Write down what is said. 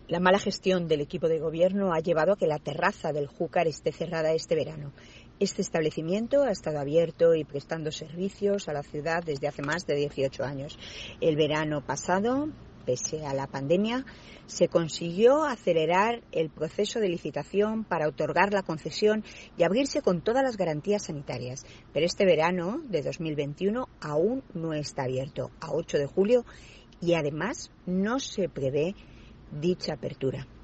La mala gestión del equipo de gobierno ha llevado a que la terraza del Júcar esté cerrada este verano. Este establecimiento ha estado abierto y prestando servicios a la ciudad desde hace más de 18 años. El verano pasado, pese a la pandemia, se consiguió acelerar el proceso de licitación para otorgar la concesión y abrirse con todas las garantías sanitarias. Pero este verano de 2021 aún no está abierto, a 8 de julio, y además no se prevé dicha apertura.